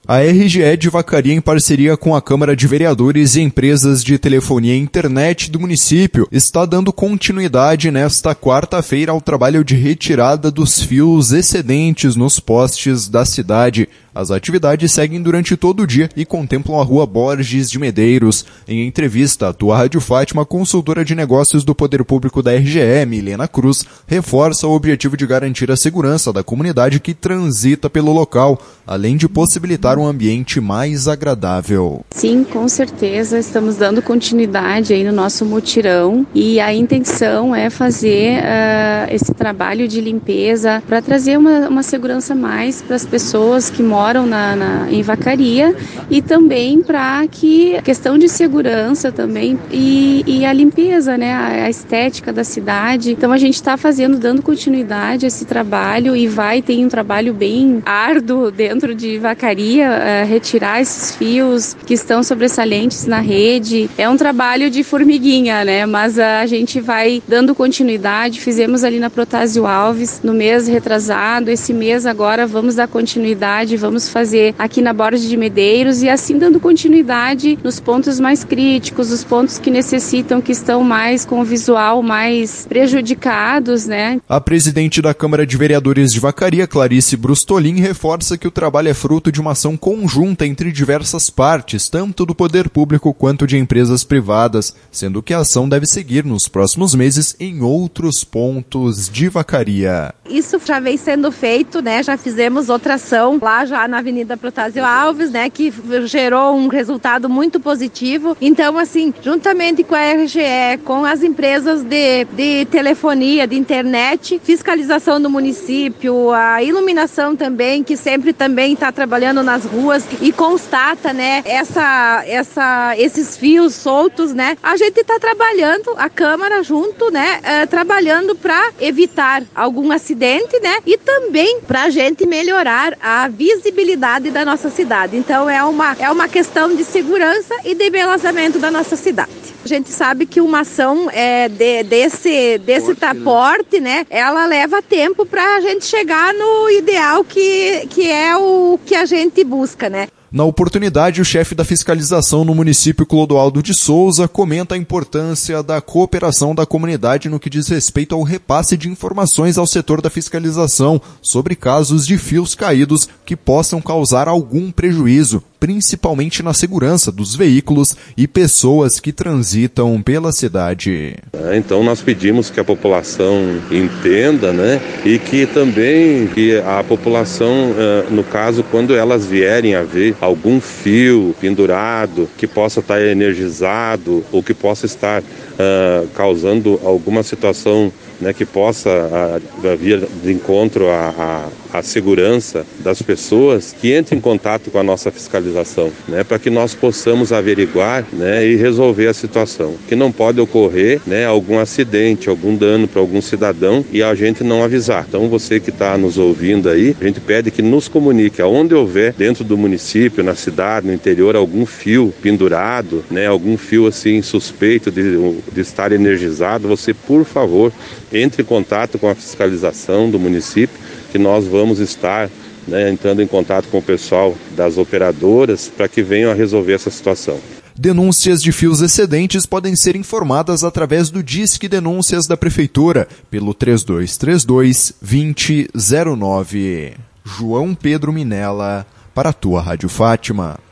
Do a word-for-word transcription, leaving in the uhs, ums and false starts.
A R G E de Vacaria, em parceria com a Câmara de Vereadores e empresas de telefonia e internet do município, está dando continuidade nesta quarta-feira ao trabalho de retirada dos fios excedentes nos postes da cidade. As atividades seguem durante todo o dia e contemplam a Rua Borges de Medeiros. Em entrevista à Tua Rádio Fátima, a consultora de negócios do Poder Público da R G E, Milena Cruz, reforça o objetivo de garantir a segurança da comunidade que transita pelo local, além de possibilitar um ambiente mais agradável. Sim, com certeza, estamos dando continuidade aí no nosso mutirão e a intenção é fazer uh, esse trabalho de limpeza para trazer uma, uma segurança mais para as pessoas que moram Na, na, em Vacaria e também para que a questão de segurança também e, e a limpeza, né, a, a estética da cidade. Então a gente está fazendo, dando continuidade a esse trabalho e vai ter um trabalho bem árduo dentro de Vacaria, uh, retirar esses fios que estão sobressalentes na rede. É um trabalho de formiguinha, né, mas uh, a gente vai dando continuidade. Fizemos ali na Protásio Alves no mês retrasado, esse mês agora vamos dar continuidade, vamos Vamos fazer aqui na Borges de Medeiros e assim dando continuidade nos pontos mais críticos, os pontos que necessitam, que estão mais com o visual mais prejudicados, né? A presidente da Câmara de Vereadores de Vacaria, Clarice Brustolin, reforça que o trabalho é fruto de uma ação conjunta entre diversas partes, tanto do poder público quanto de empresas privadas, sendo que a ação deve seguir nos próximos meses em outros pontos de Vacaria. Isso já vem sendo feito, né? Já fizemos outra ação lá já na Avenida Protásio Alves, né, que gerou um resultado muito positivo. Então, assim, juntamente com a R G E, com as empresas de, de telefonia, de internet, fiscalização do município, a iluminação também, que sempre também está trabalhando nas ruas e constata, né, essa, essa, esses fios soltos, né, a gente está trabalhando, a Câmara junto, né, é, trabalhando para evitar algum acidente, né, e também para a gente melhorar a visibilidade visibilidade da nossa cidade. Então é uma, é uma questão de segurança e de embelezamento da nossa cidade. A gente sabe que uma ação é, de, desse, desse porte, né, ela leva tempo para a gente chegar no ideal que, que é o que a gente busca, né? Na oportunidade, o chefe da fiscalização no município, Clodoaldo de Souza, comenta a importância da cooperação da comunidade no que diz respeito ao repasse de informações ao setor da fiscalização sobre casos de fios caídos que possam causar algum prejuízo, principalmente na segurança dos veículos e pessoas que transitam pela cidade. Então nós pedimos que a população entenda, né, e que também que a população, no caso, quando elas vierem a ver algum fio pendurado que possa estar energizado ou que possa estar uh, causando alguma situação, né, que possa uh, vir de encontro à, à, à segurança das pessoas, que entre em contato com a nossa fiscalização, né, para que nós possamos averiguar, né, e resolver a situação. Que não pode ocorrer, né, algum acidente, algum dano para algum cidadão e a gente não avisar. Então você que está nos ouvindo aí, a gente pede que nos comunique aonde houver dentro do município, na cidade, no interior, algum fio pendurado, né, algum fio assim suspeito de, de estar energizado, você, por favor, entre em contato com a fiscalização do município, que nós vamos estar, né, entrando em contato com o pessoal das operadoras para que venham a resolver essa situação. Denúncias de fios excedentes podem ser informadas através do Disque Denúncias da Prefeitura, pelo três dois três dois, dois zero zero nove. João Pedro Minella, para a Tua Rádio Fátima.